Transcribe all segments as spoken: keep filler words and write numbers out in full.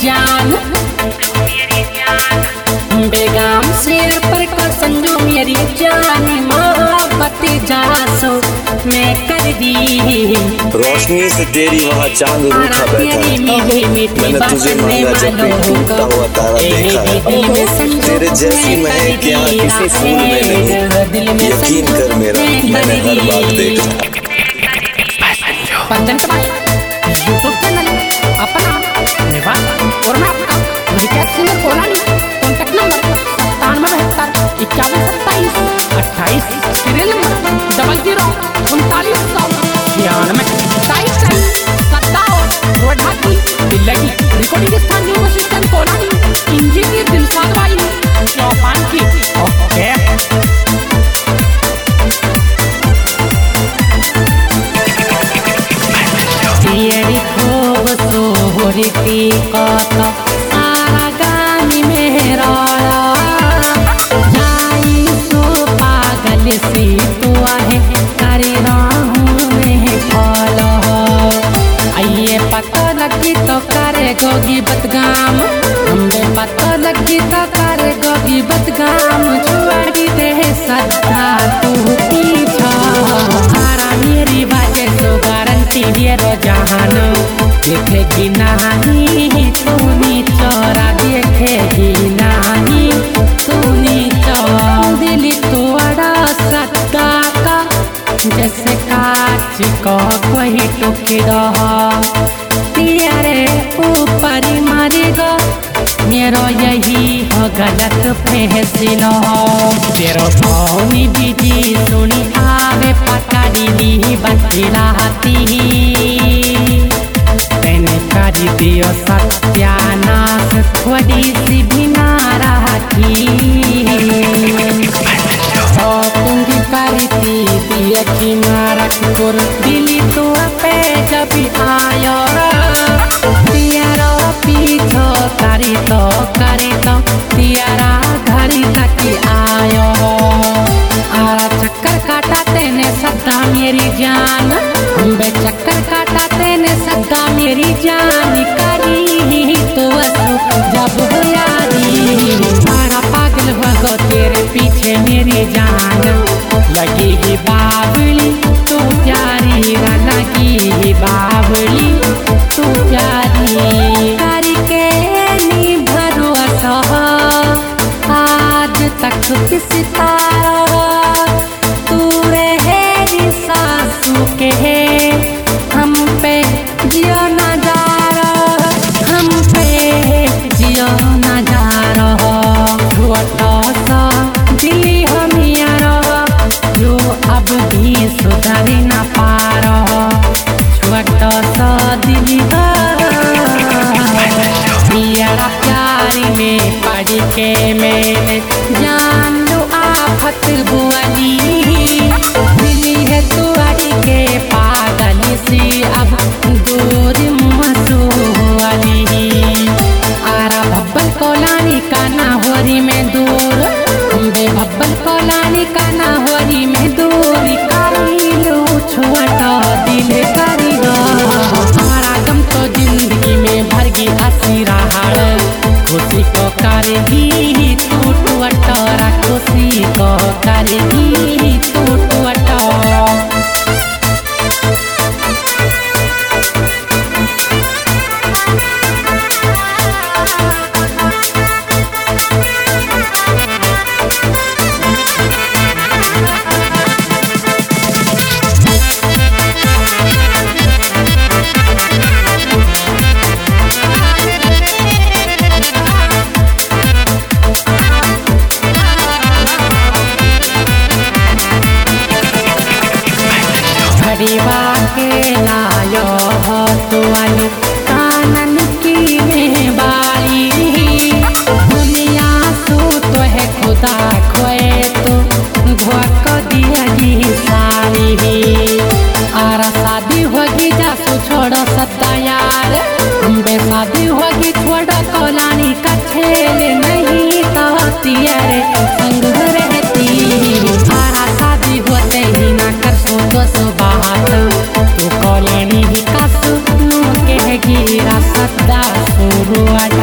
जान, बेगम शेर पर कर संजो मेरी जान, मोहब्बत जासो मैं कर दी। रोशनी से तेरी वहाँ चांद रूठा बैठा है, मैंने तुझे मांगा जब भी टूटता हुआ तारा देखा है। तेरे जैसी महक यहाँ किसी फूल में नहीं, यकीन कर मेरा मैंने हर बात देखा। यूट्यूब चैनल अपना निवास और मैं आपका विकास सिंह कोलानी, कॉन्टैक्ट नंबर सत्तानवे बहत्तर इक्यावन सत्ताईस अट्ठाईस, सीरियल नंबर डबल जीरो उनतालीस सौ छियानवे सत्ताईस सत्तावन रोडहाटी दिल्ली। रिकॉर्डिंग स्थान new assistant colony, engineer Dilshad भाई चौपान की। ओके तेरी खूब सोहरती कत सारा गानी मेरा जाई सो पागल सी तू है करे राहूं फॉलो। आइए पता लगी तो करे गोगी बदगाम, हमें पता लगी तो करे गोगी बदगाम। छुआगी दे सदा तू पीछा सारा मेरी बातें सो गारंटी दे रो जहान। देखेगी नहीं तूनी चोरा, देखेगी नहीं तूनी चोरा। दिल तोड़ा सदा का जैसे कांच को कोई टुकड़ा, तेरे ऊपर मरेगा मेरो यही हो गलत फैसला। तेरो भौनी बीजी सुनी आवे पता दिली बतलाती, तेने कर दियो सत्यानाश थोड़ी सी भी ना रहती। तुंगी करती दिया किनारा कुर दिली तो पे जब आयो, तेरा पीछो करी तो करी तो तेरा घड़ी तक आयो। आरा चक्कर काटा तेने सदा मेरी जान, बे चक्कर काटा तेने सदा मेरी जान। करी तो वसु जब हो यारी, सारा पागल हो गो तेरे पीछे मेरी जान। लगी ही बावली तू प्यारी, लगी ही बावली तू प्यारी। करके नी भरोसा आज तक किसी तारा, तू रहे सासू के हम पे जियो ना जा रहा, हम पे जियो ना जा रहा। छोटा सा दिली हम यारा जो अब भी सुधर ना पा रहा, छोटा सा दिली मेरा प्यार में पढ़ के मैंने जान लो आफत बुआली। दिली है तू अड़ी के पागल सी अब दूर मसूली। आरा भब्बल कोलानी का ना होरी में दूर, बे भब्बल कोलानी का ना होरी में दूर। करी लो छुआटा दिल करी गो आरा गम तो जिंदगी में भरगी हंसी रहाड़। खुशी को करेगी तू टूटा, खुशी को करेगी तू टूटा। के लायो हो तो आलू कानन की मेहबारी। दुनिया सू तो है खुदा खोए तो धोक दिया जी सारी। आरा शादी होगी जासू छोड़ो सत्ता यार, बे शादी होगी छोड़ो कोलानी का छेल नहीं तो तियारे संग रहती। आरा शादी होते ही ना कर सो तो सो बात, तू कोलानी ही कासू कहेगी रास्ता शुरुआत।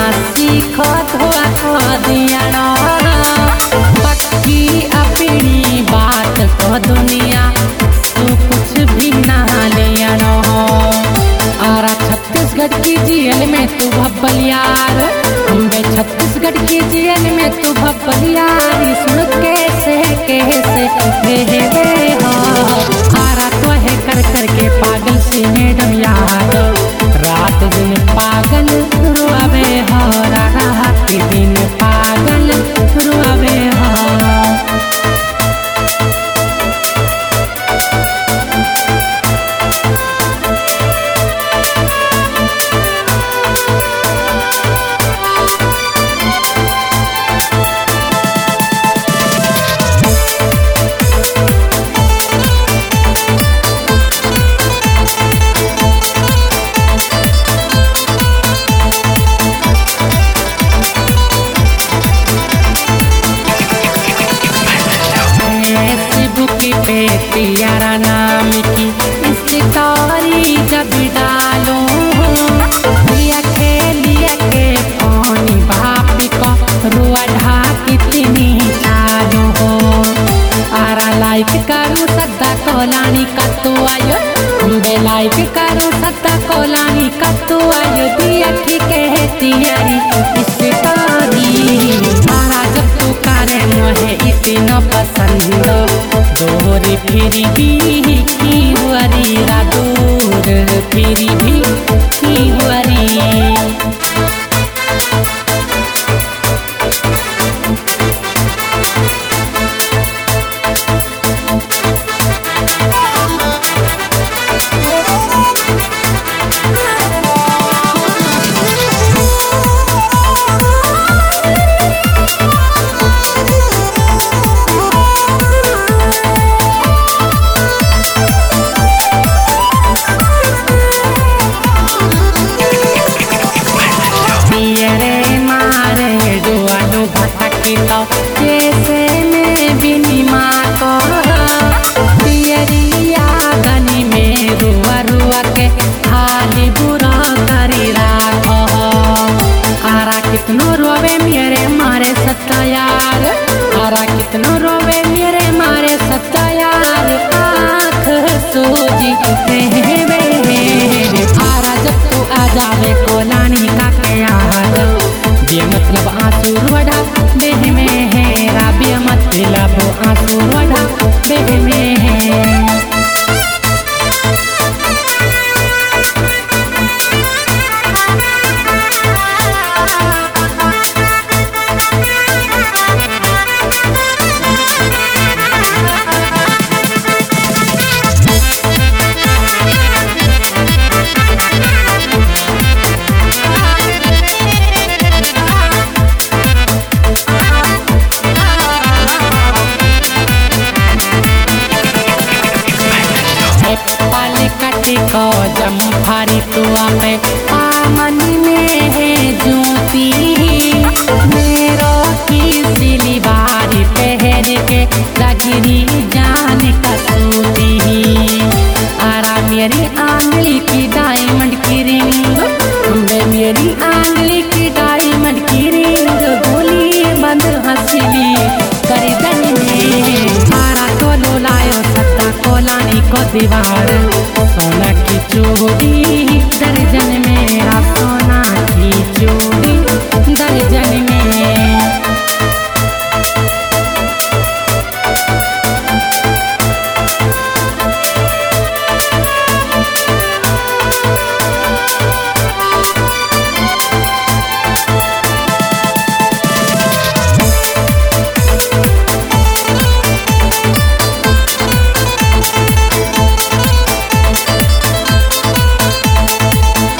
सीखत हुआ को दिया ना पक्की अपनी बात को दुनिया तू कुछ भी ना लिया ना आरा छत्तीसगढ़ की जेल में तू भब्बल यार अम्बे छत्तीसगढ़ की जेल में तू भब्बल यार सुन कैसे कैसे वे वे हो आरा तो है कर करके पागल सी मैडम यार रात दिन पागल रुआवे हो रात दिन पागल रुआवे हो यारा नाम की स्टोरी जब डालो लिया के लिया के पानी बापी को रुआ ढा कितनी चालो हो आरा लाइक करूँ सदा कोलानी का तो आयो बे लाइक करूँ सदा कोलानी का तो आयो दिया ठीक है तियारी स्टोरी आरा जब तू करे मुझे इतना पसंद दोहरी फिरी भी की हुआरी रादूर फिरी भी की हुआरी जैसे में बिनी माँ को पियरिया गनी में रुआ रुआ के खाली बुरा करी राखो आरा कितनो रोवे मेरे मारे सत्ता यार आरा कितनो रोवे मेरे मारे सत्ता यार आँख सूजी आरा जब तू आ जावे कोलानी का के यार ये मतलब आंसू रोड़ा देह में है राबिया मतलब आंसू रोड़ा देह में है को जम्फारी तुआ में आमनी में है जूती मेरो की सिली बारी पहन के लगनी जान कसूती आरा मेरी आंगली की डायमंड की रिंग बे मेरी आंगली की डायमंड की रिंग गोली बंद हंसली करदन में आरा को लोलायो सत्ता कोलानी को दीवार सोना की चूड़ी दर्जन मेरा सोना की चूड़ी दर्जन